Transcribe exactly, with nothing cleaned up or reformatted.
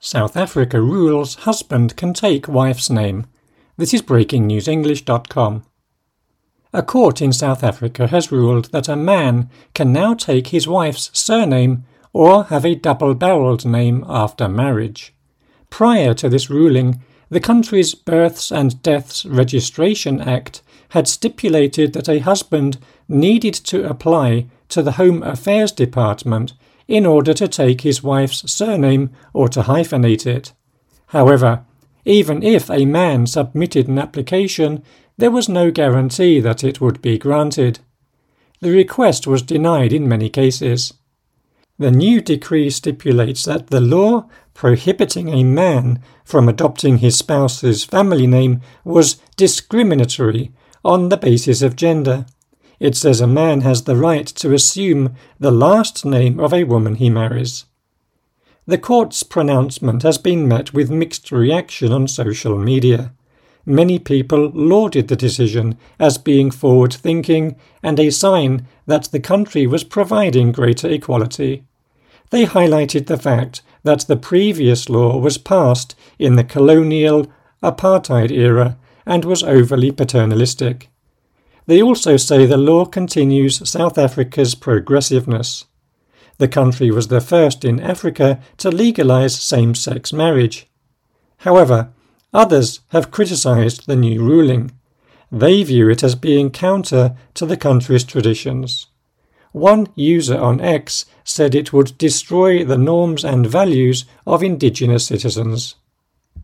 South Africa rules husband can take wife's name. This is breaking news english dot com. A court in South Africa has ruled that a man can now take his wife's surname or have a double-barreled name after marriage. Prior to this ruling, the country's Births and Deaths Registration Act had stipulated that a husband needed to apply to the Home Affairs Department in order to take his wife's surname or to hyphenate it. However, even if a man submitted an application, there was no guarantee that it would be granted. The request was denied in many cases. The new decree stipulates that the law prohibiting a man from adopting his spouse's family name was discriminatory on the basis of gender. It says a man has the right to assume the last name of a woman he marries. The court's pronouncement has been met with mixed reaction on social media. Many people lauded the decision as being forward-thinking and a sign that the country was providing greater equality. They highlighted the fact that the previous law was passed in the colonial apartheid era and was overly paternalistic. They also say the law continues South Africa's progressiveness. The country was the first in Africa to legalise same-sex marriage. However, others have criticised the new ruling. They view it as being counter to the country's traditions. One user on X said it would destroy the norms and values of indigenous citizens.